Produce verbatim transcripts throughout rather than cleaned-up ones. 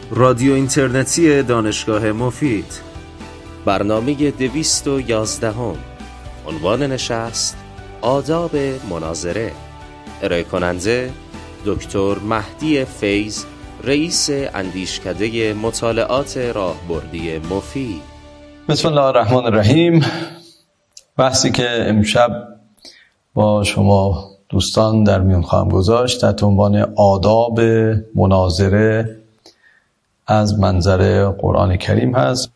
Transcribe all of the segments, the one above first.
رادیو اینترنتی دانشگاه مفید. برنامه دویست و یازدهم. عنوان نشست آداب مناظره. ارائه کننده دکتر مهدی فیض، رئیس اندیشکده مطالعات راهبردی مفید. بسم الله الرحمن الرحیم. بحثی که امشب با شما دوستان در میون خواهم گذاشت تحت عنوان آداب مناظره از منظر قرآن کریم هست.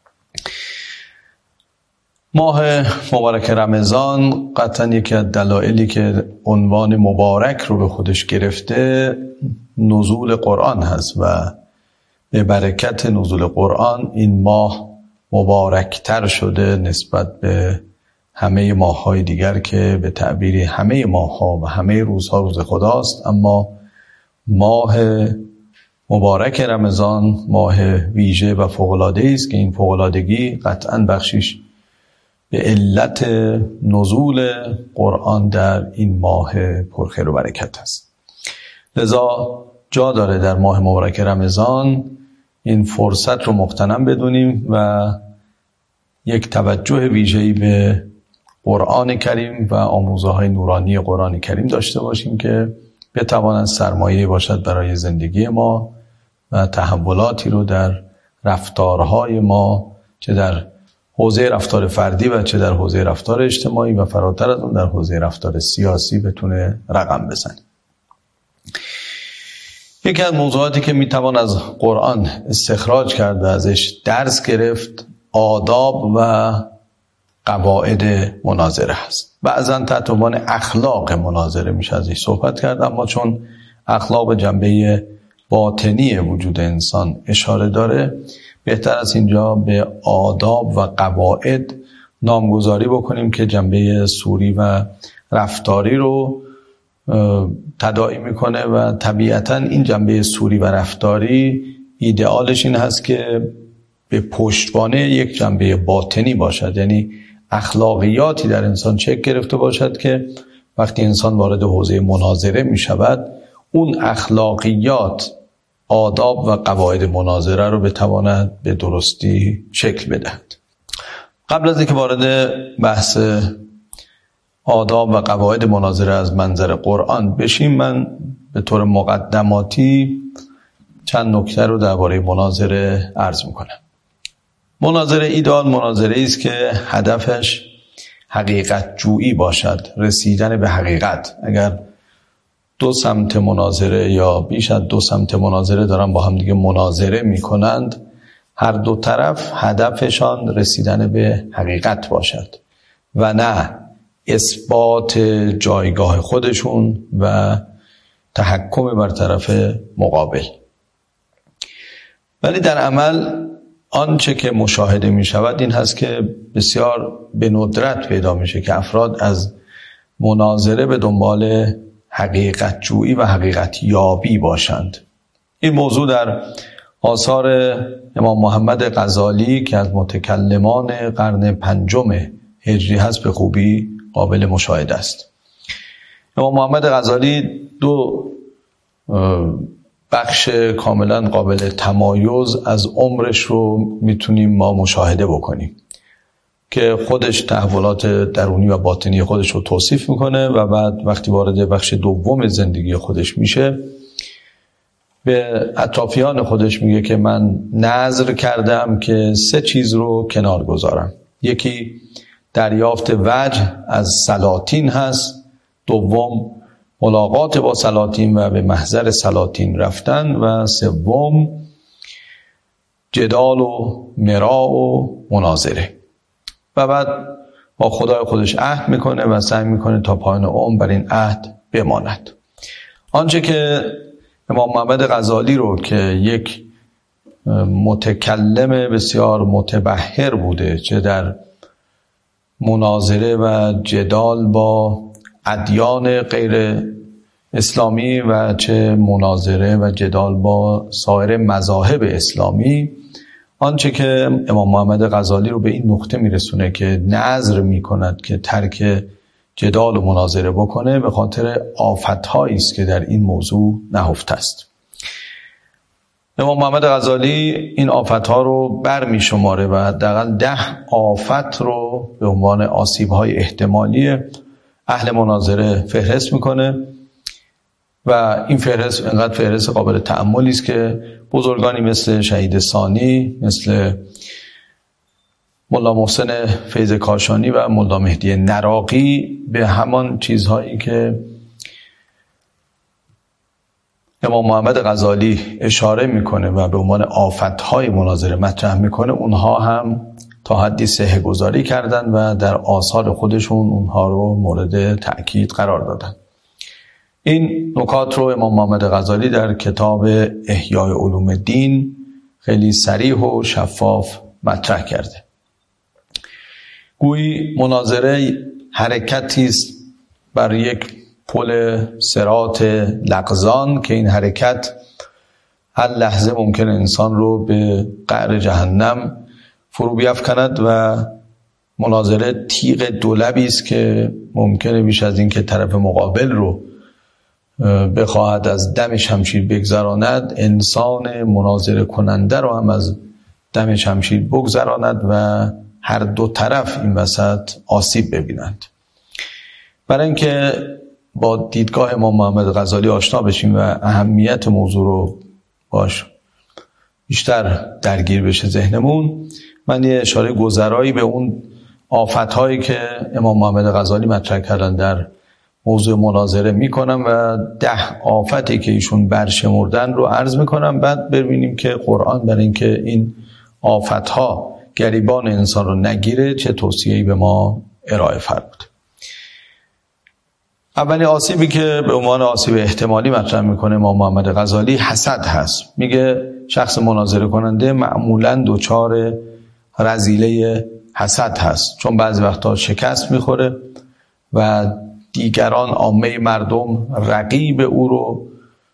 ماه مبارک رمضان قطعا یکی از دلایلی که عنوان مبارک رو به خودش گرفته نزول قرآن هست و به برکت نزول قرآن این ماه مبارکتر شده نسبت به همه ماه‌های دیگر که به تعبیر همه ماه‌ها و همه روزها روز خداست، اما ماه مبارک رمضان ماه ویژه و فوق‌العاده‌ای است که این فوق‌العادگی قطعاً بخشیش به علت نزول قرآن در این ماه پرخیر و برکت است. لذا جا داره در ماه مبارک رمضان این فرصت رو مغتنم بدونیم و یک توجه ویژه‌ای به قرآن کریم و آموزه‌های نورانی قرآن کریم داشته باشیم که بتواند سرمایه باشد برای زندگی ما و تحولاتی رو در رفتارهای ما، چه در حوزه رفتار فردی و چه در حوزه رفتار اجتماعی و فراتر از اون در حوزه رفتار سیاسی بتونه رقم بزنه. یکی از موضوعاتی که میتوان از قرآن استخراج کرد و ازش درس گرفت آداب و قواعد مناظره هست. بعضا تحت عنوان اخلاق مناظره میشه ازش صحبت کرد، اما چون اخلاق به جنبه باطنی وجود انسان اشاره داره بهتر از اینجا به آداب و قواعد نامگذاری بکنیم که جنبه سوری و رفتاری رو تداعی میکنه و طبیعتا این جنبه سوری و رفتاری ایدئالش این هست که به پشتوانه یک جنبه باطنی باشد، یعنی اخلاقیاتی در انسان شکل گرفته باشد که وقتی انسان وارد حوزه مناظره می شود اون اخلاقیات آداب و قواعد مناظره رو بتواند به درستی شکل بدهد. قبل از اینکه وارد بحث آداب و قواعد مناظره از منظر قرآن بشیم، من به طور مقدماتی چند نکته رو درباره مناظره عرض میکنم. مناظره ایدئال مناظره است که هدفش حقیقت جویی باشد، رسیدن به حقیقت. اگر دو سمت مناظره یا بیش از دو سمت مناظره دارن با هم دیگه مناظره میکنند، هر دو طرف هدفشان رسیدن به حقیقت باشد و نه اثبات جایگاه خودشون و تحکم بر طرف مقابل. ولی در عمل آنچه که مشاهده می شود این هست که بسیار به ندرت پیدا میشه که افراد از مناظره به دنبال حقیقت جویی و حقیقت یابی باشند. این موضوع در آثار امام محمد غزالی که از متکلمان قرن پنجم هجری هست به خوبی قابل مشاهده است. امام محمد غزالی دو بخش کاملا قابل تمایز از عمرش رو میتونیم ما مشاهده بکنیم که خودش تحولات درونی و باطنی خودش رو توصیف میکنه و بعد وقتی وارد بخش دوم زندگی خودش میشه به اطرافیان خودش میگه که من نذر کردم که سه چیز رو کنار گذارم. یکی دریافت وجه از سلاطین هست، دوم ملاقات با سلاطین و به محضر سلاطین رفتن و سوم جدال و مراء و مناظره. و بعد با خدای خودش عهد میکنه و سعی میکنه تا پایان عمر بر این عهد بماند. آنچه که امام محمد غزالی رو که یک متکلم بسیار متبحر بوده، چه در مناظره و جدال با ادیان غیر اسلامی و چه مناظره و جدال با سایر مذاهب اسلامی، آنچه که امام محمد غزالی رو به این نقطه میرسونه که نذر میکند که ترک جدال و مناظره بکنه به خاطر آفت‌هایی است که در این موضوع نهفته است. امام محمد غزالی این آفت‌ها رو بر می شماره و حداقل ده آفت رو به عنوان آسیب‌های احتمالی اهل مناظره فهرست میکنه و این فهرست انقدر فهرست قابل تأملی است که بزرگانی مثل شهید ثانی، مثل ملا محسن فیض کاشانی و ملا مهدی نراقی به همان چیزهایی که امام محمد غزالی اشاره میکنه و به عنوان آفت‌های مناظره مطرح میکنه، اونها هم تا حدی صحه گذاری کردن و در آثار خودشون اونها رو مورد تأکید قرار دادن. این نکات رو امام محمد غزالی در کتاب احیای علوم الدین خیلی صریح و شفاف مطرح کرده. گویی مناظره حرکتی است بر یک پل صراط لغزان که این حرکت هر لحظه ممکن انسان رو به قعر جهنم فرو بیفکند و مناظره تیغ دولبی است که ممکنه بیش از این که طرف مقابل رو بخواهد از دم شمشیر بگذراند، انسان مناظره کننده رو هم از دم شمشیر بگذراند و هر دو طرف این وسط آسیب ببینند. برای اینکه با دیدگاه امام محمد غزالی آشنا بشیم و اهمیت موضوع رو باش بیشتر درگیر بشه ذهنمون، من یه اشاره گذرایی به اون آفت‌هایی که امام محمد غزالی مطرح کردن در موضوع مناظره میکنم و ده آفتی که ایشون برشمردن رو عرض میکنم، بعد ببینیم که قرآن برای اینکه این آفت‌ها گریبان انسان رو نگیره چه توصیه‌ای به ما ارائه فرمود. اولی آسیبی که به عنوان آسیب احتمالی مطرح میکنه امام محمد غزالی حسد هست. میگه شخص مناظره کننده معمولاً دچار رذیله حسد هست، چون بعضی وقتا شکست میخوره و دیگران عامه مردم رقیب او رو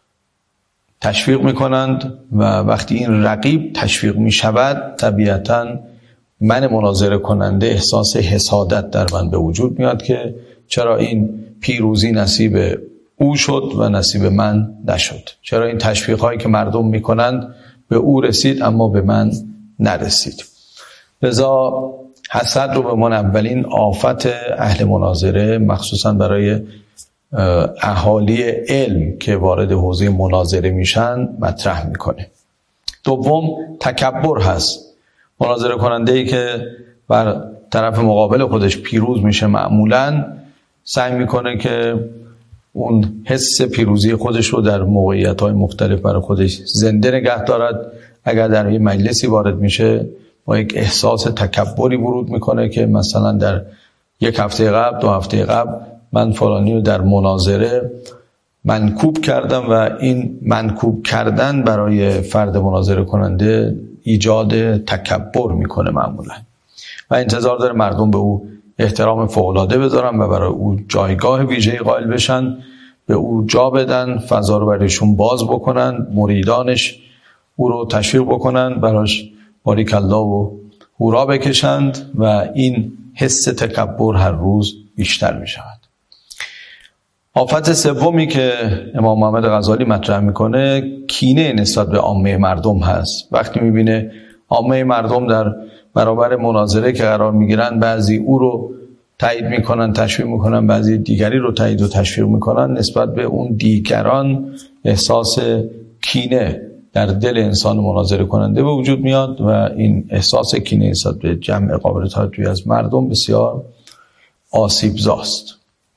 تشویق میکنند و وقتی این رقیب تشویق میشود طبیعتاً من مناظره کننده احساس حسادت در من به وجود میاد که چرا این پیروزی نصیب او شد و نصیب من نشد، چرا این تشویق هایی که مردم میکنند به او رسید اما به من نرسید. لذا حسد رو به من اولین آفت اهل مناظره مخصوصا برای اهالی علم که وارد حوزه مناظره میشن مطرح میکنه. دوم تکبر هست. مناظره کننده ای که بر طرف مقابل خودش پیروز میشه معمولاً سعی میکنه که اون حس پیروزی خودش رو در موقعیت‌های مختلف برای خودش زنده نگه دارد. اگر در یه مجلسی وارد میشه با یک احساس تکبری ورود میکنه که مثلا در یک هفته قبل دو هفته قبل من فلانی رو در مناظره منکوب کردم و این منکوب کردن برای فرد مناظره کننده ایجاد تکبر میکنه معمولا و انتظار داره مردم به او احترام فوق‌العاده بذارن و برای او جایگاه ویژه‌ای قائل بشن، به او جا بدن، فضا رو برایشون باز بکنن، مریدانش او رو تشویق بکنن، براش باریکالله و هورا بکشند و این حس تکبر هر روز بیشتر می شود. آفت سومی که امام محمد غزالی مطرح میکنه کینه نسبت به عامه مردم هست. وقتی میبینه عامه مردم در برابر مناظره که قرار میگیرن بعضی او رو تایید میکنن تشویق میکنن، بعضی دیگری رو تایید و تشویق میکنن، نسبت به اون دیگران احساس کینه در دل انسان مناظره کننده به وجود میاد و این احساس کینه نسبت به جمع قابل توجهی از مردم بسیار آسیبزاست.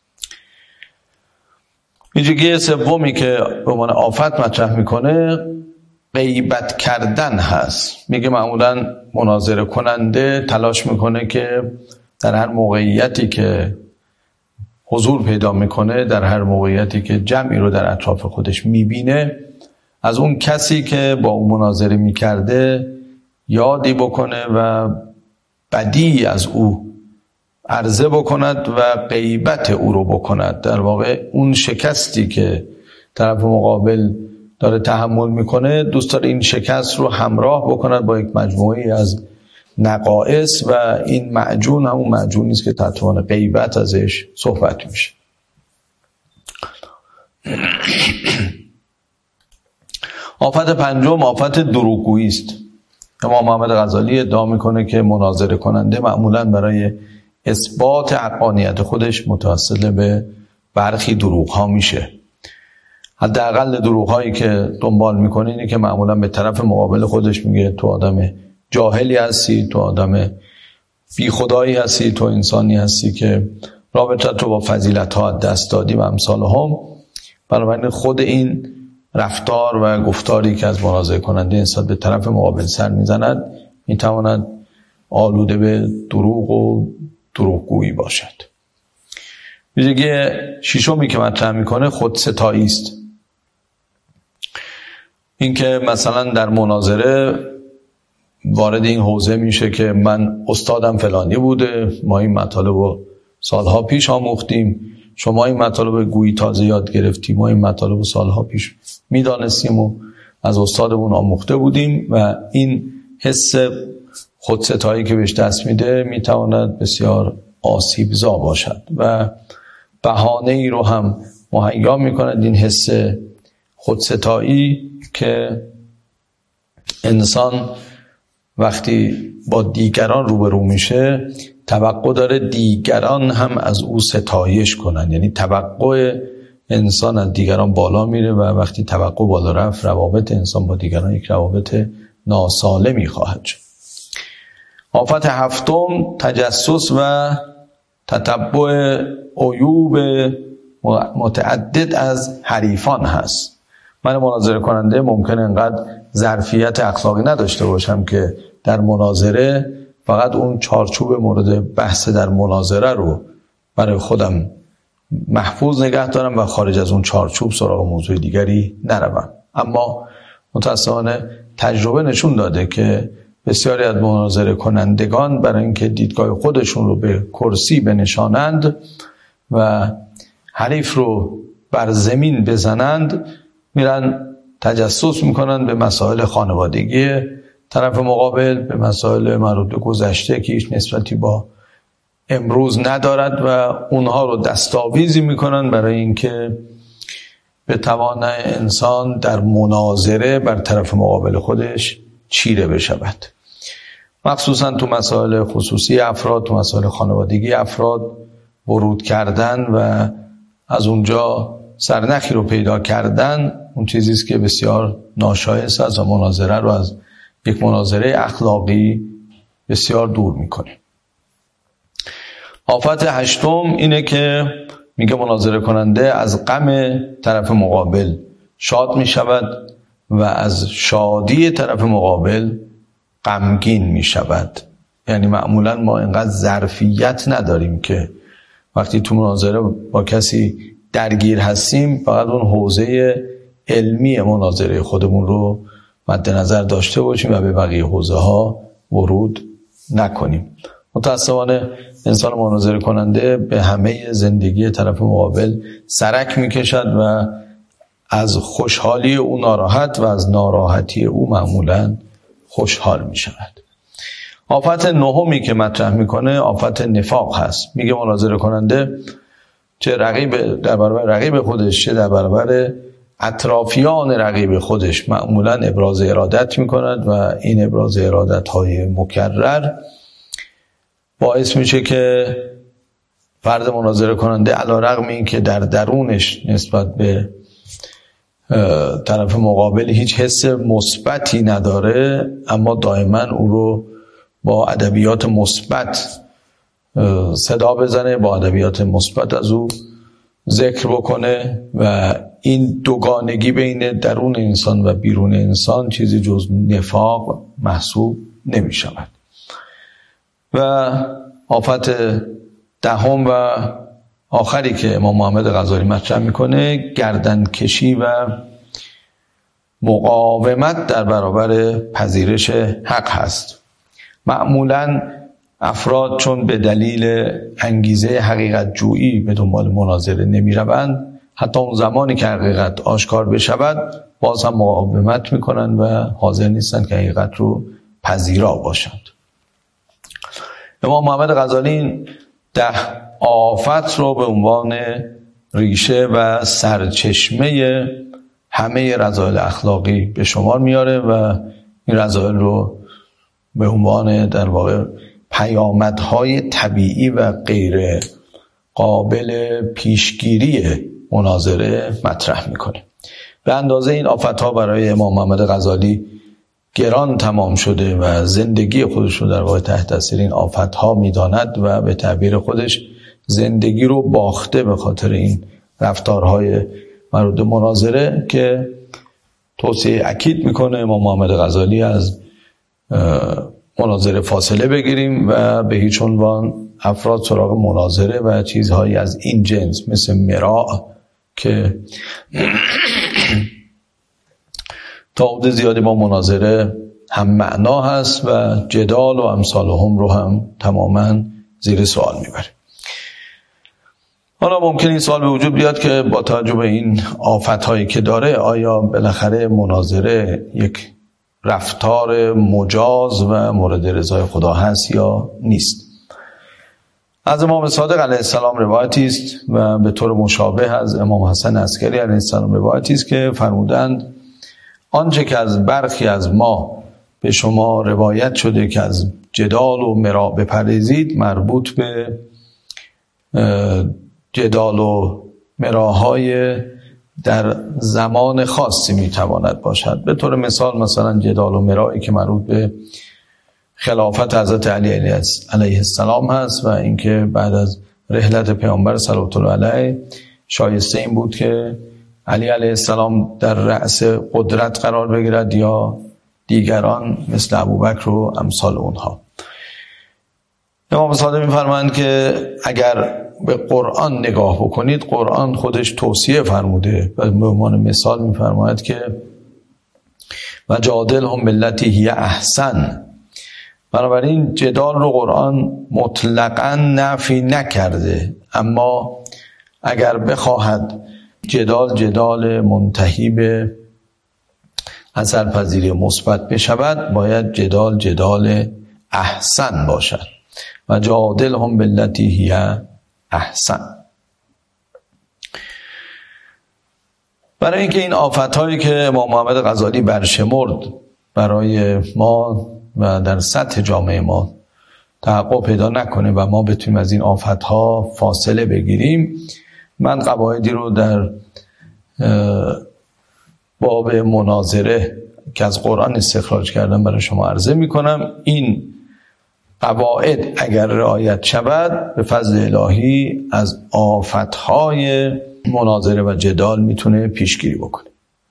ویژگی سومی که به عنوان آفت مطرح میکنه غیبت کردن هست. میگه معمولا مناظره کننده تلاش میکنه که در هر موقعیتی که حضور پیدا میکنه، در هر موقعیتی که جمعی رو در اطراف خودش میبینه، از اون کسی که با اون مناظره میکرده یادی بکنه و بدی از او عرضه بکند و غیبت او رو بکند. در واقع اون شکستی که طرف مقابل داره تحمل میکنه دوست داره این شکست رو همراه بکند با یک مجموعی از نقائص و این معجون همون معجونی است که تحت عنوان غیبت ازش صحبت میشه. آفت پنجم آفت دروغگویی است. امام محمد غزالی ادعا میکنه که مناظره کننده معمولا برای اثبات حقانیت خودش متوسل به برخی دروغ ها میشه. حداقل دروغ هایی که دنبال میکنه اینه که معمولا به طرف مقابل خودش میگه تو آدم جاهلی هستی، تو آدم بی خدایی هستی، تو انسانی هستی که رابطت رو با فضیلت ها دست دادی و امثال هم. بنابراین خود این رفتار و گفتاری که از مناظره کننده نسبت به طرف مقابل سر میزند میتواند آلوده به دروغ و دروغگویی باشد. ویژگی ششمی که مطرح میکنه خودستایی است. این که مثلا در مناظره وارد این حوزه میشه که من استادم فلانی بوده، ما این مطالب رو سالها پیش آموختیم، شما این مطالب گویی تازه یاد گرفتیم، ما این مطالب رو سالها پیش میدانستیم و از استادمون آموخته بودیم. و این حس خودستایی که بهش دست میده میتواند بسیار آسیبزا باشد و بهانه ای رو هم مهیا میکند این حس خودستایی که انسان وقتی با دیگران روبرو میشه توقع داره دیگران هم از او ستایش کنن. یعنی توقع انسان از دیگران بالا میره و وقتی توقع بالا رفت روابط انسان با دیگران یک روابط ناسالمی خواهد شد. آفت هفتم تجسس و تتبع عیوب متعدد از حریفان هست. من مناظره کننده ممکنه انقدر ظرفیت اخلاقی نداشته باشم که در مناظره فقط اون چارچوب مورد بحث در مناظره رو برای خودم محفوظ نگه دارم و خارج از اون چارچوب سراغ موضوع دیگری نروم. اما متأسفانه تجربه نشون داده که بسیاری از مناظره کنندگان برای اینکه دیدگاه خودشون رو به کرسی بنشانند و حریف رو بر زمین بزنند میرن تجسس میکنن به مسائل خانوادگی طرف مقابل، به مسائل مربوط به گذشته که هیچ نسبتی با امروز ندارد و اونها رو دستاویزی میکنن برای اینکه به توان انسان در مناظره بر طرف مقابل خودش چیره بشود. مخصوصا تو مسائل خصوصی افراد، تو مسائل خانوادگی افراد ورود کردن و از اونجا سرنخی رو پیدا کردن اون چیزی است که بسیار ناشایست است و مناظره رو از یک مناظره اخلاقی بسیار دور میکنه. آفت هشتم اینه که میگه مناظره کننده از غم طرف مقابل شاد میشود و از شادی طرف مقابل غمگین میشود. یعنی معمولا ما اینقدر ظرفیت نداریم که وقتی تو مناظره با کسی درگیر هستیم فقط اون حوزه علمی مناظره خودمون رو مد نظر داشته باشیم و به بقیه حوزه ها ورود نکنیم. متأسفانه انسان مناظره کننده به همه زندگی طرف مقابل سرک میکشد و از خوشحالی او ناراحت و از ناراحتی او معمولا خوشحال میشود. آفت نهمی که مطرح میکنه آفت نفاق هست. میگه مناظره کننده چه رقیب در برابر رقیب خودش چه در برابر اطرافیان رقیب خودش معمولا ابراز ارادت میکند و این ابراز ارادت های مکرر باعث میشه که فرد مناظره کننده علی رغم این که در درونش نسبت به طرف مقابل هیچ حس مثبتی نداره اما دائما او رو با ادبیات مثبت صدا بزنه، با ادبیات مثبت از او ذکر بکنه و این دوگانگی بین درون انسان و بیرون انسان چیزی جز نفاق محسوب نمی شود. و آفت دهم و آخری که امام محمد غزالی مطرح میکنه گردن کشی و مقاومت در برابر پذیرش حق هست. معمولاً افراد چون به دلیل انگیزه حقیقت جویی به دنبال مناظره نمی روند، حتی اون زمانی که حقیقت آشکار بشود باز هم مقاومت میکنن و حاضر نیستن که حقیقت رو پذیرا باشند. امام محمد غزالی این ده آفت رو به عنوان ریشه و سرچشمه همه رذایل اخلاقی به شمار میاره و این رذایل رو به عنوان در واقع پیامدهای طبیعی و غیر قابل پیشگیری مناظره مطرح میکنه. به اندازه این آفت‌ها برای امام محمد غزالی گران تمام شده و زندگی خودش رو در واقع تحت تاثیر این آفت‌ها میداند و به تعبیر خودش زندگی رو باخته به خاطر این رفتارهای مربوط به مناظره که توصیه اکید میکنه امام محمد غزالی از مناظره فاصله بگیریم و به هیچ عنوان افراد سراغ مناظره و چیزهایی از این جنس مثل مراء که تا حد زیادی با مناظره هم معنا هست و جدال و امثال هم رو هم تماما زیر سوال میبره. حالا ممکن این سوال به وجود بیاد که با توجه به این آفت‌هایی که داره آیا بالاخره مناظره یک رفتار مجاز و مورد رضای خدا هست یا نیست؟ از امام صادق علیه السلام روایتی است و به طور مشابه از امام حسن عسکری علیه السلام روایتی است که فرمودند آنچه که از برخی از ما به شما روایت شده که از جدال و مراء بپرهیزید مربوط به جدال و مراهای در زمان خاصی میتواند باشد. به طور مثال مثلا جدال و مرایی که مربوط به خلافت حضرت علی علیه السلام هست و اینکه بعد از رحلت پیامبر صلوات الله علیه شایسته این بود که علی علیه السلام در رأس قدرت قرار بگیرد یا دیگران مثل ابوبکر و امثال اونها. امام صادق می‌فرمایند که اگر به قرآن نگاه بکنید قرآن خودش توصیه فرموده و به عنوان مثال می‌فرماید که و جادلهم بالتی هی احسن. بنابراین جدال رو قرآن مطلقاً نفی نکرده، اما اگر بخواهد جدال جدال منتهی به اثرپذیری مثبت بشود باید جدال جدال احسن باشد و جادلهم بالتی هی احسن. برای اینکه این آفت‌هایی که امام محمد غزالی برشمرد برای ما و در سطح جامعه ما تحقق پیدا نکنه و ما بتونیم از این آفت‌ها فاصله بگیریم، من قواعدی رو در باب مناظره که از قرآن استخراج کردم برای شما عرضه میکنم. این قواعد اگر رعایت شود به فضل الهی از آفت‌های مناظره و جدال میتونه پیشگیری بکنه.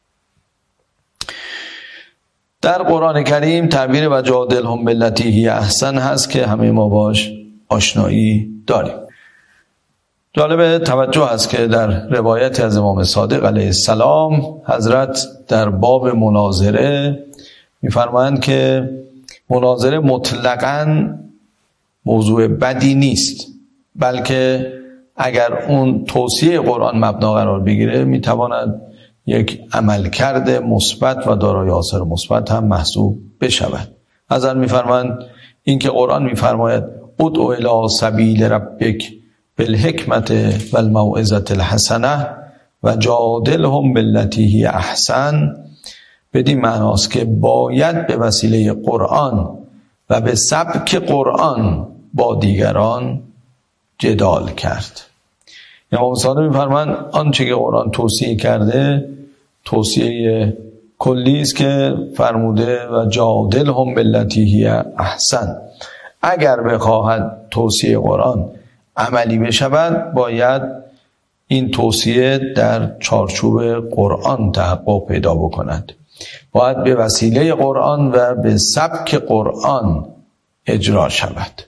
در قرآن کریم تعبیر و جادلهم بالتی هی احسن هست که همه ما باش آشنایی داریم. جالب توجه است که در روایت از امام صادق علیه السلام حضرت در باب مناظره می‌فرمایند که مناظره مطلقاً موضوع بدی نیست، بلکه اگر اون توصیه قرآن مبنا قرار بگیره میتواند یک عملکرد مثبت و دارای آثار مثبت هم محسوب بشود. حضرت می‌فرمایند این که قرآن می‌فرماید ادع الی سبیل ربک بالحکمت و الموعظة الحسنه و جادلهم بالتی هی احسن، بدین معناست که باید به وسیله قرآن و به سبک قرآن با دیگران جدال کرد. امام صادق می‌فرمایند آنچه که قرآن توصیه کرده توصیه کلی است که فرموده و جادلهم بالتی هی احسن. اگر بخواهد توصیه قرآن عملی بشود باید این توصیه در چارچوب قرآن تحقق پیدا بکند، باید به وسیله قرآن و به سبک قرآن اجرا شود.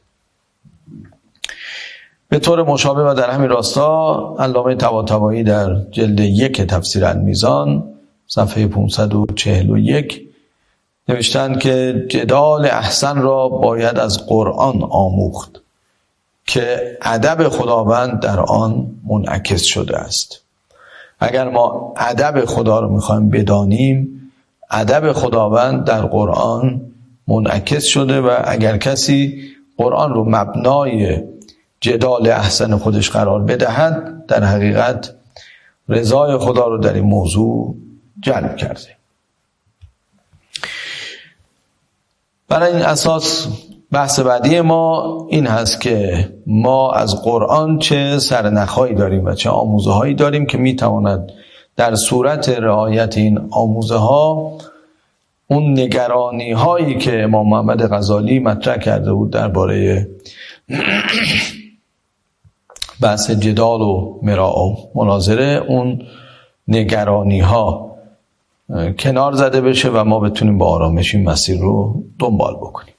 به طور مشابه و در همین راستا علامه طباطبایی در جلد یک تفسیر المیزان صفحه پانصد و چهل و یک نوشتند که جدال احسن را باید از قرآن آموخت که ادب خداوند در آن منعکس شده است. اگر ما ادب خدا رو میخوایم بدانیم، ادب خداوند در قرآن منعکس شده و اگر کسی قرآن رو مبنای جدال احسن خودش قرار بدهد در حقیقت رضای خدا رو در این موضوع جلب کرده. برای این اساس بحث بعدی ما این هست که ما از قرآن چه سرنخهایی داریم و چه آموزه هایی داریم که میتواند در صورت رعایت این آموزه ها اون نگرانی هایی که امام محمد غزالی مطرح کرده بود درباره بحث جدال و مراء و مناظره، اون نگرانی ها کنار زده بشه و ما بتونیم با آرامش این مسیر رو دنبال بکنیم.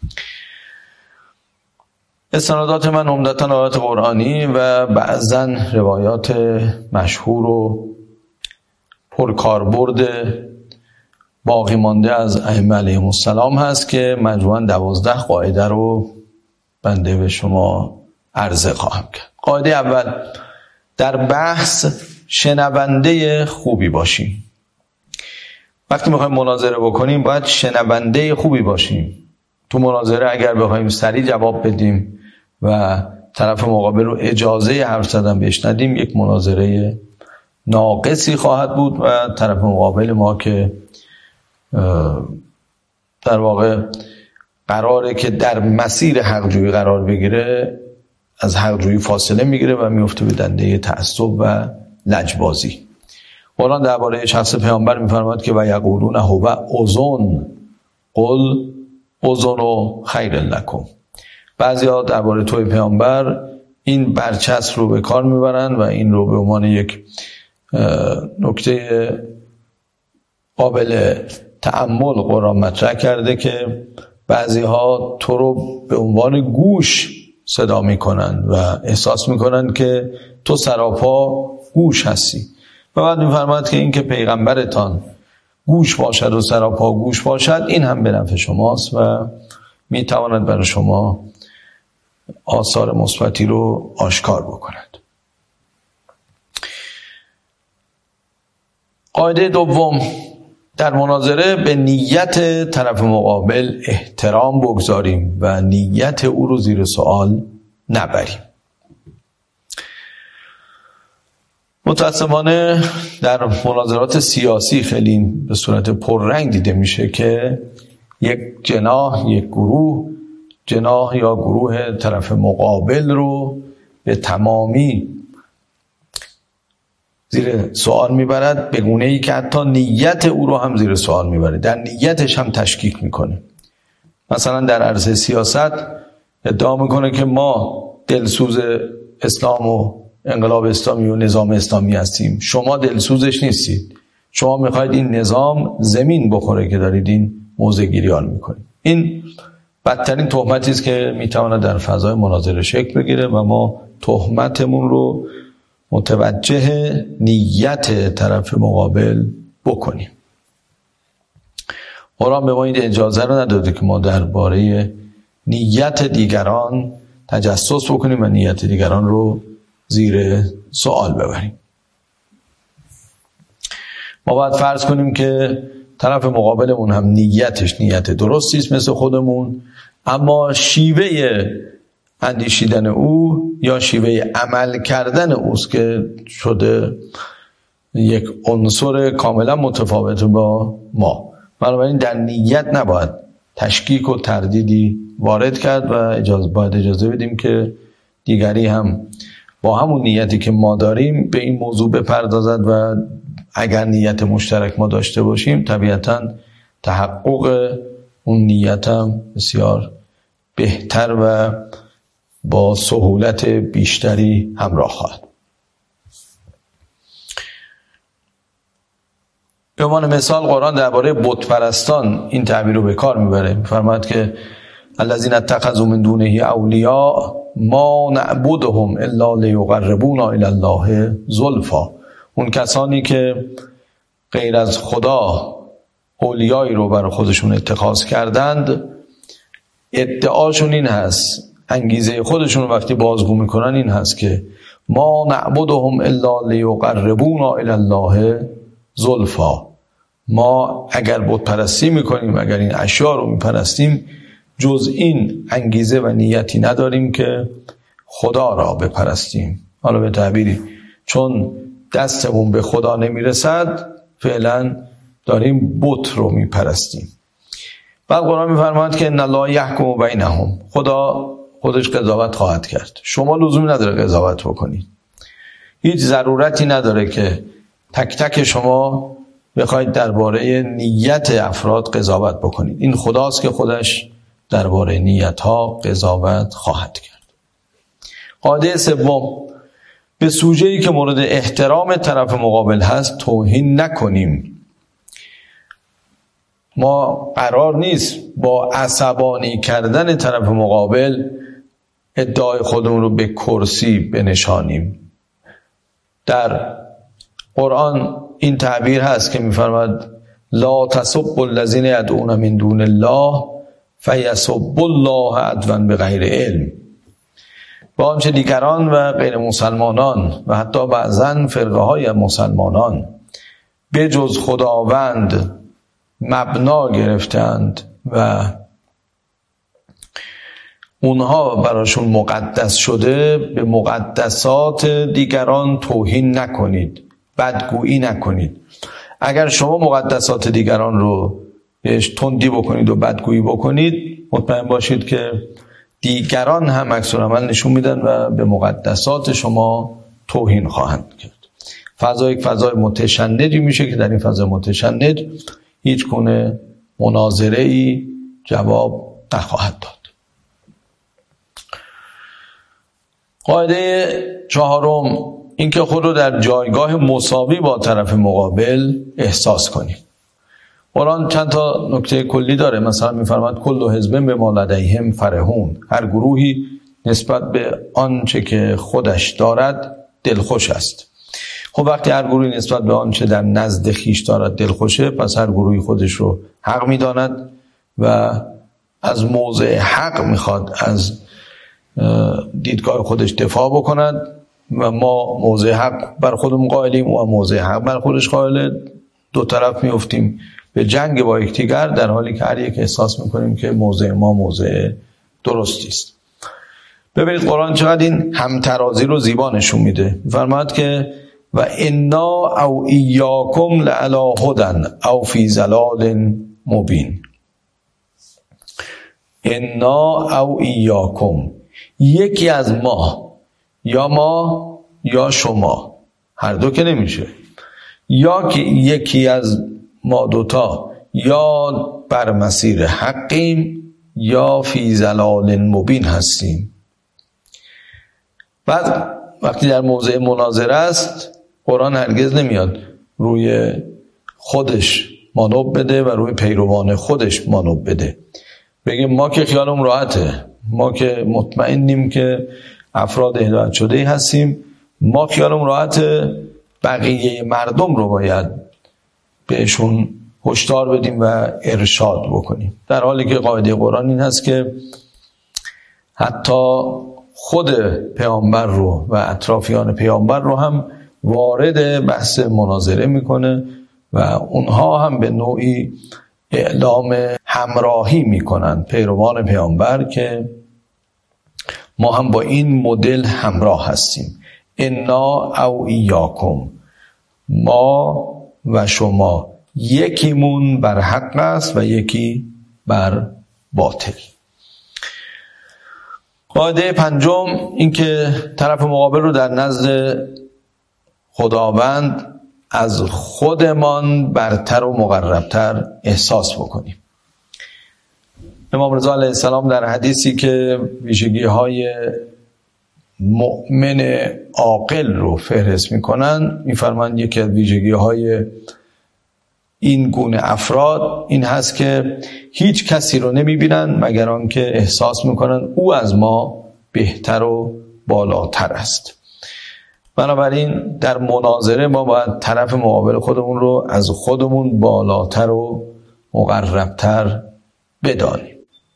استنادات من عمدتاً آیات قرآنی و بعضاً روایات مشهور و پرکاربرد باقی مانده از ائمه علیهم السلام هست که مجموعاً دوازده قاعده رو بنده به شما عرضه خواهم کرد. قاعده اول: در بحث شنونده خوبی باشیم. وقتی میخوایم مناظره بکنیم باید شنونده خوبی باشیم. تو مناظره اگر بخوایم سریع جواب بدیم و طرف مقابل رو اجازه حرف زدن بهش ندیم، یک مناظره ناقصی خواهد بود و طرف مقابل ما که در واقع قراره که در مسیر حق‌جویی قرار بگیره از حق‌جویی فاصله میگیره و میفته به دنده تعصب و لجبازی. قرآن درباره شخص پیامبر میفرماید که و یقولون هو اذن قل اذن خیر لکم. بعضی‌ها درباره توی پیامبر این برچسب رو به کار میبرن و این رو به عنوان یک نکته قابل تأمل قرآن مطرح کرده که بعضی‌ها تو رو به عنوان گوش صدا میکنن و احساس میکنن که تو سراپا گوش هستی و بعد میفرماید که این که پیغمبرتان گوش باشد و سراپا گوش باشد این هم به نفع شماست و میتواند برای شما آثار مثبتی رو آشکار بکند. قاعده دوم: در مناظره به نیت طرف مقابل احترام بگذاریم و نیت او رو زیر سوال نبریم. متاسفانه در مناظرات سیاسی خیلی به صورت پررنگ دیده میشه که یک جناح، یک گروه، جناح یا گروه طرف مقابل رو به تمامی زیر سوال میبرد، به گونه ای که حتی نیت او رو هم زیر سوال میبره، در نیتش هم تشکیک میکنه. مثلا در عرصه سیاست ادعا میکنه که ما دلسوز اسلام و انقلاب اسلامی و نظام اسلامی هستیم، شما دلسوزش نیستید، شما میخواید این نظام زمین بخوره که دارید این موضع گیریان میکنید. این بدترین تهمتی است که میتواند در فضای مناظره شکل بگیره و ما تهمتمون رو متوجه نیت طرف مقابل بکنیم. قرآن به ما این اجازه رو نداده که ما درباره نیت دیگران تجسس بکنیم و نیت دیگران رو زیر سوال ببریم. ما باید فرض کنیم که طرف مقابلمون هم نیتش نیت درستی است مثل خودمون، اما شیوه اندیشیدن او یا شیوه عمل کردن اوست که شده یک عنصر کاملا متفاوت با ما. بنابراین در نیت نباید تشکیک و تردیدی وارد کرد و اجازه باید اجازه بدیم که دیگری هم با همون نیتی که ما داریم به این موضوع بپردازد و اگر نیت مشترک ما داشته باشیم طبیعتاً تحقق اون نیت هم بسیار بهتر و با سهولت بیشتری همراه خواهد. به عنوان مثال قرآن درباره بت پرستان این تعبیر رو به کار میبره، میفرماید که الذین اتخذوا من دونه اولیاء ما نعبدهم الا لیقربونا الی الله زلفا. اون کسانی که غیر از خدا اولیایی رو برای خودشون اتخاذ کردند، ادعاشون این هست، انگیزه خودشون وقتی بازگو میکنن این هست که ما نعبدهم الا لیقربونا الی الله زلفا. ما اگر بت پرستی میکنیم، اگر این اشیاء رو میپرستیم، جز این انگیزه و نیتی نداریم که خدا را بپرستیم. حالا به تعبیری چون دستمون به خدا نمیرسد فعلا داریم بت رو میپرستیم. بعد قرآن میفرماید که ان الله یحکم بینهم، خدا خودش قضاوت خواهد کرد. شما لزومی نداره قضاوت بکنید، هیچ ضرورتی نداره که تک تک شما بخواید درباره نیت افراد قضاوت بکنید. این خداست که خودش درباره نیت ها قضاوت خواهد کرد. قاعده سوم، به سوژه‌ای که مورد احترام طرف مقابل هست توهین نکنیم. ما قرار نیست با عصبانی کردن طرف مقابل ادعای خودمون رو به کرسی بنشانیم. در قرآن این تعبیر هست که می‌فرماید لا تسبوا الذین یدعون من دون الله فیسبوا الله عدوا بغیر علم. با آنچه دیگران و غیر مسلمانان و حتی بعضاً فرقه های مسلمانان به جز خداوند مبنا گرفتند و اونها براشون مقدس شده، به مقدسات دیگران توهین نکنید، بدگویی نکنید. اگر شما مقدسات دیگران رو بهش تندی بکنید و بدگویی بکنید، مطمئن باشید که دیگران هم عکس العمل نشون میدن و به مقدسات شما توهین خواهند کرد. فضا یک فضای متشنجی میشه که در این فضای متشنج هیچ گونه مناظره‌ای جواب نخواهد داد. قاعده چهارم، اینکه خود رو در جایگاه مساوی با طرف مقابل احساس کنیم. قرآن چند تا نکته کلی داره. مثلا می‌فرماید کل حزب بما لدیهم فرحون، هر گروهی نسبت به آنچه که خودش دارد دلخوش است. خب وقتی هر گروهی نسبت به آنچه در نزد خیش دارد دلخوشه، پس هر گروهی خودش رو حق می‌داند و از موضع حق می‌خواد از دیدگاه خودش دفاع بکند و ما موضع حق بر خودمون قائلیم و موضع حق بر خودش قائله. دو طرف میافتیم به جنگ با یکدیگر، در حالی که هر یک احساس میکنیم که موضع ما موضع درستی است. ببینید قرآن چقدر این همترازی رو زیبا نشون میده. فرماید که و انا او ایاکم لعلی هدی او فی ضلال مبین. انا او ایاکم، یکی از ما، یا ما یا شما، هر دو که نمیشه، یا که یکی از ما دوتا یا بر مسیر حقیم یا فی ضلال مبین هستیم. بعد وقتی در موضع مناظره است، قرآن هرگز نمیاد روی خودش مانوب بده و روی پیروان خودش مانوب بده، بگیم ما که خیالم راحته، ما که مطمئنیم که افراد هدایت شده هستیم، ما خیالم راحته، بقیه مردم رو باید بهشون هشدار بدیم و ارشاد بکنیم. در حالی که قاعده قرآن این هست که حتی خود پیامبر رو و اطرافیان پیامبر رو هم وارد بحث مناظره میکنه و اونها هم به نوعی اعلام همراهی میکنن، پیروان پیامبر، که ما هم با این مدل همراه هستیم. انا او ایاکم، ما و شما یکیمون بر حق است و یکی بر باطل. قاعده پنجم، این که طرف مقابل رو در نزد خداوند از خودمان برتر و مقربتر احساس بکنیم. امام رضا علیه السلام در حدیثی که ویژگی های مؤمن عاقل رو فهرست میکنن، میفرمایند یکی از ویژگی های این گونه افراد این هست که هیچ کسی رو نمیبینن مگر آنکه احساس میکنن او از ما بهتر و بالاتر است. بنابراین در مناظره ما باید طرف مقابل خودمون رو از خودمون بالاتر و مقربتر بدانیم.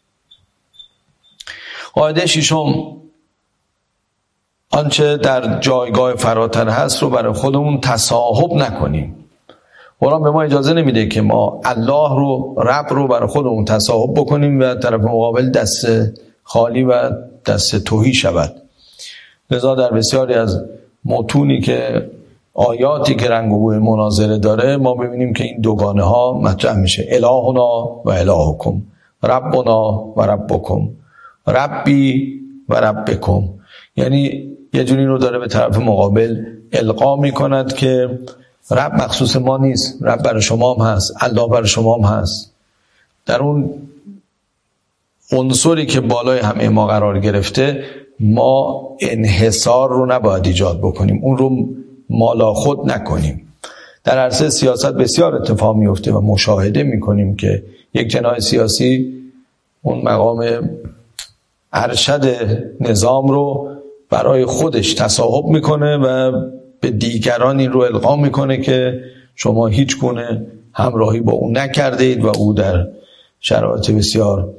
قاعده ششم، آنچه در جایگاه فراتر هست رو برای خودمون تصاحب نکنیم. قرآن به ما اجازه نمیده که ما الله رو، رب رو برای خودمون تصاحب بکنیم و طرف مقابل دست خالی و دست تهی شود. لذا در بسیاری از متونی که آیاتی که رنگ و بوی مناظره داره ما ببینیم که این دوگانه ها مطرح میشه. الهنا و الهکم، ربنا و ربکم، ربی و ربکم. یعنی یه جوری رو داره به طرف مقابل القا میکند که رب مخصوص ما نیست، رب برای شما هم هست، الله برای شما هم هست. در اون عنصری که بالای همه ما قرار گرفته ما انحصار رو نباید ایجاد بکنیم، اون رو مالا خود نکنیم. در عرصه سیاست بسیار اتفاق میفته و مشاهده میکنیم که یک جناح سیاسی اون مقام ارشد نظام رو برای خودش تصاحب میکنه و به دیگران این رو القا میکنه که شما هیچ گونه همراهی با اون نکرده اید و او در شرایط بسیار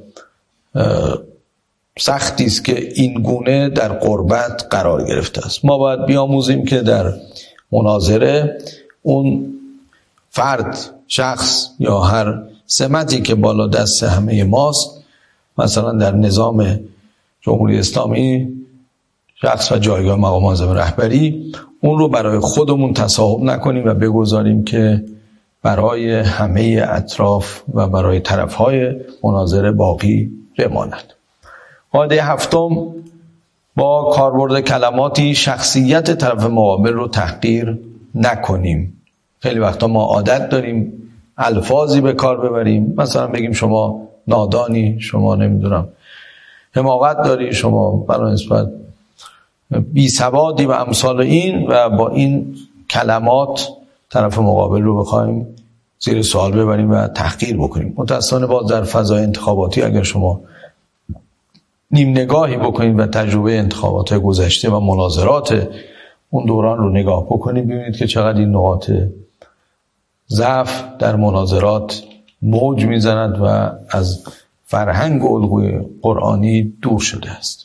سختی است که این گونه در غربت قرار گرفته است. ما باید بیاموزیم که در مناظره اون فرد، شخص یا هر سمتی که بالا دست همه ماست، مثلا در نظام جمهوری اسلامی شخص و جایگاه مقام اعظم رهبری، اون رو برای خودمون تصاحب نکنیم و بگذاریم که برای همه اطراف و برای طرفهای مناظره باقی بماند. قاعده هفتم، با کاربرد کلماتی شخصیت طرف مقابل رو تحقیر نکنیم. خیلی وقتا ما عادت داریم الفاظی به کار ببریم، مثلا بگیم شما نادانی، شما نمیدونم حماقت داری، شما برای نسبت بی سوادی و امثال این، و با این کلمات طرف مقابل رو بخوایم زیر سوال ببریم و تحقیر بکنیم. متأسفانه باز در فضای انتخاباتی اگر شما نیم نگاهی بکنید و تجربه انتخابات گذشته و مناظرات اون دوران رو نگاه بکنید، ببینید که چقدر این نقاط ضعف در مناظرات موج میزند و از فرهنگ و الگوی قرآنی دور شده است.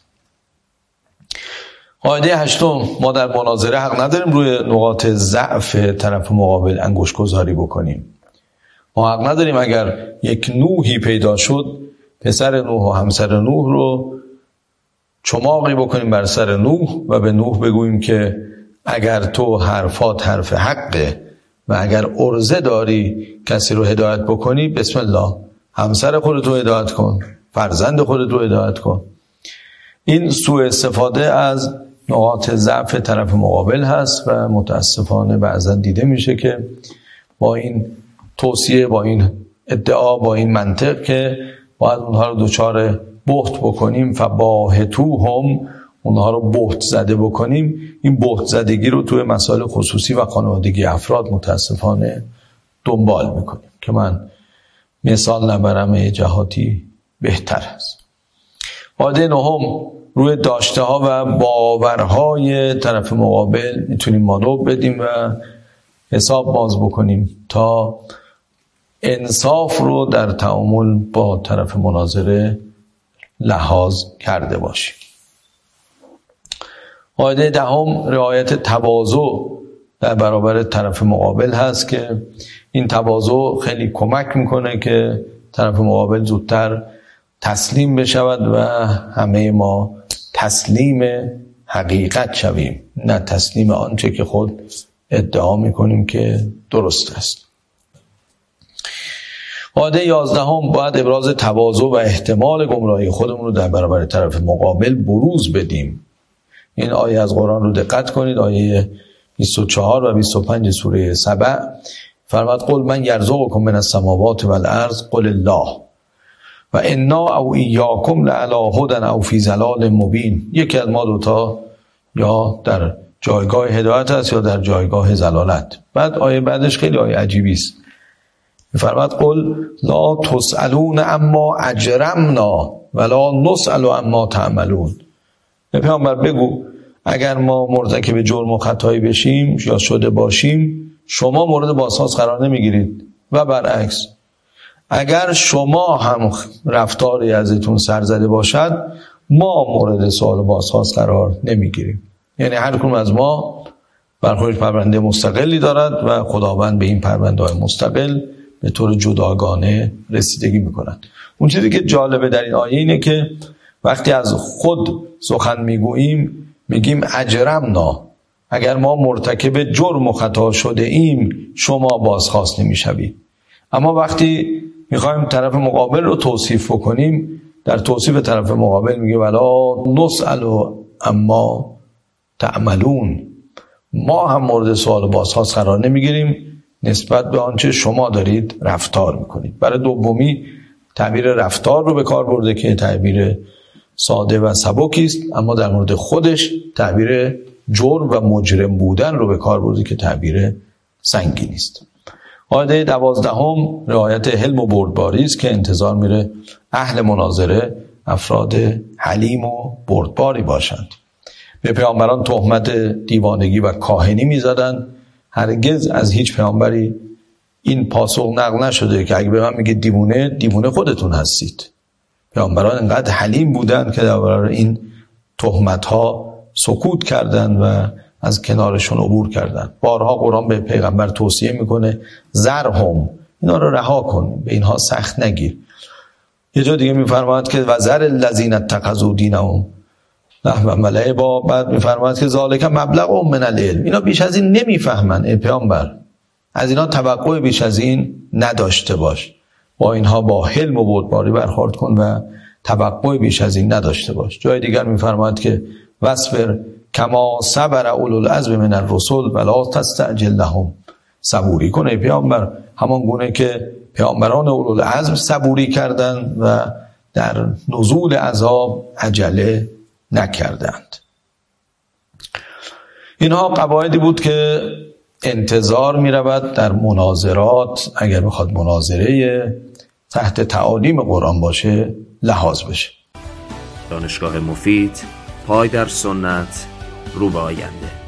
قاعده هشتم، ما در مناظره حق نداریم روی نقاط ضعف طرف مقابل انگشت گذاری بکنیم. ما حق نداریم اگر یک نوحی پیدا شد پسر نوح و همسر نوح رو چماقی بکنیم بر سر نوح و به نوح بگوییم که اگر تو حرفات حرف حقه و اگر عرضه داری کسی رو هدایت بکنی، بسم الله، همسر خودت رو هدایت کن، فرزند خودت رو هدایت کن. این سوء استفاده از نقاط ضعف طرف مقابل هست و متاسفانه بعضا دیده میشه که با این توصیه، با این ادعا، با این منطق که باید اونها رو دوچار بهت بکنیم، فباهتوهم، اونها رو بهت زده بکنیم، این بهت زدگی رو توی مسائل خصوصی و خانوادگی افراد متاسفانه دنبال میکنیم که من مثال نبرم، یه جهاتی بهتر است. قاعده نهم، روی داشته ها و باورهای طرف مقابل میتونیم مانور بدیم و حساب باز بکنیم تا انصاف رو در تعامل با طرف مناظره لحاظ کرده باشیم. قاعده دهم، رعایت تواضع در برابر طرف مقابل هست که این تواضع خیلی کمک میکنه که طرف مقابل زودتر تسلیم بشود و همه ما تسلیم حقیقت شویم، نه تسلیم آنچه که خود ادعا میکنیم که درست است. قاعده یازدهم، باید ابراز تواضع و احتمال گمراهی خودمون رو در برابر طرف مقابل بروز بدیم. این آیه از قرآن رو دقت کنید، آیه بیست و چهار و بیست و پنج سوره سبع فرمود قل من یرزقکم من السماوات والارض قل الله و انا او ایاکم لعلی هدی او فی ضلال مبین. یکی از ما دوتا یا در جایگاه هدایت است یا در جایگاه ضلالت. بعد آیه بعدش خیلی آیه عجیبی است، فرمود قل لا تسألون اما اجرمنا ولا نسأل اما تعملون. پیامبر بگو اگر ما مرتکب جرم و خطایی بشیم یا شده باشیم شما مورد بازخواست قرار نمیگیرید و برعکس، اگر شما هم رفتاری ازتون سر زده باشد ما مورد سوال و بازخواست قرار نمیگیریم. یعنی هر کدوم از ما برخوردش پرونده مستقلی دارد و خداوند به این پرونده های مستقل به طور جداگانه رسیدگی میکنند. اون چیزی که جالبه در این آیه اینه که وقتی از خود سخن میگوییم میگیم اجرمنا، اگر ما مرتکب جرم و خطا شده ایم شما بازخواست نمی‌شوید. اما وقتی میخوایم طرف مقابل رو توصیف بکنیم، در توصیف طرف مقابل میگه ولا نسأل اما تعملون، ما هم مورد سوال بازخواست قرار نمیگیریم نسبت به آنچه شما دارید رفتار میکنید. برای دومی تعبیر رفتار رو به کار برده که تعبیر ساده و سبکی است، اما در مورد خودش تعبیر جرم و مجرم بودن رو به کار برده که تعبیر سنگینی است. قاعده دوازدهم رعایت حلم و بردباری است که انتظار میره اهل مناظره افراد حلیم و بردباری باشند. به پیامبران تهمت دیوانگی و کاهنی میزدند. هرگز از هیچ پیامبری این پاسخ نقل نشده که اگه به من میگه دیوونه، دیوونه خودتون هستید. پیامبران انقدر حلیم بودند که در برابر این تهمت ها سکوت کردند و از کنارشون عبور کردند. بارها قرآن به پیغمبر توصیه میکنه ذرهم، اینا رو رها کن، به اینها سخت نگیر. یه جا دیگه میفرماید که وذر الذین اتخذوا دینهم لهوا و لعبا، بعد میفرماید که ذالک مبلغهم من العلم، اینا بیش از این نمیفهمن. ای پیامبر از اینا توقع بیش از این نداشته باش، با اینها با حلم و بردباری برخورد کن و توقع بیش از این نداشته باش. جای دیگر میفرماید که واصبر کما صبر اولو العزم من الرسل ولا تستعجل لهم، صبوری کن ای پیامبر همان گونه که پیامبران اولو العزم صبوری کردند و در نزول عذاب عجله نکردند. اینها قواعدی بود که انتظار می رود در مناظرات، اگر بخواد مناظره تحت تعالیم قرآن باشه، لحاظ بشه. دانشگاه مفید، پای در سنت، رو به آینده.